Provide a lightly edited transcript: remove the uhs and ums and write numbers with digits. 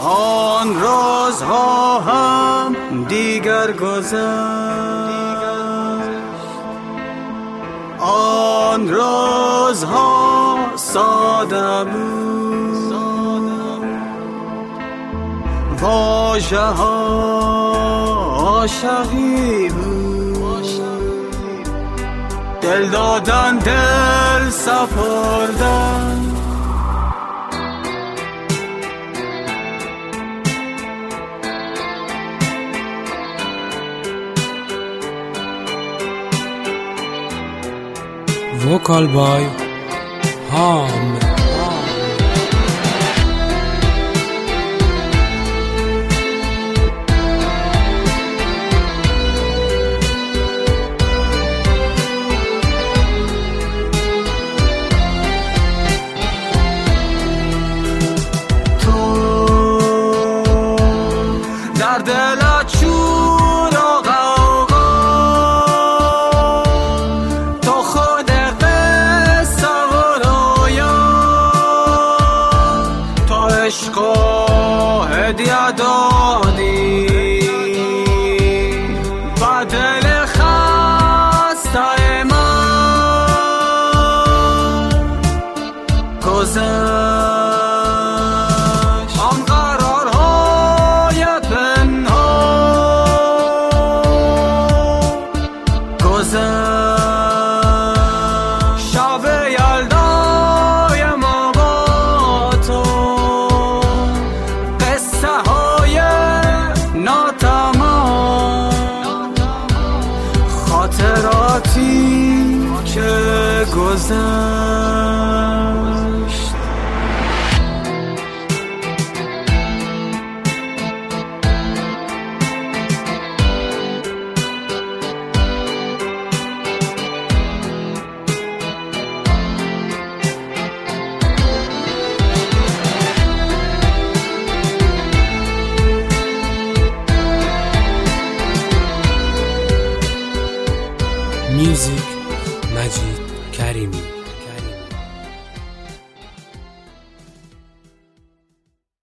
آن روزها هم دیگر گذشت، آن روزها ساده بود، واژه ها عاشقی بود، دل دادن دل سپردن. Vocal by Ham. تو در دلت شور و غوغا، تو خود قصه و رویا، تو عشق و هدیه دادی به دل خسته من گذشت. آن قرارهای پنهان گذشت، شب یلدای ما با تو، قصه های ناتمام، خاطراتی که گذشت. Music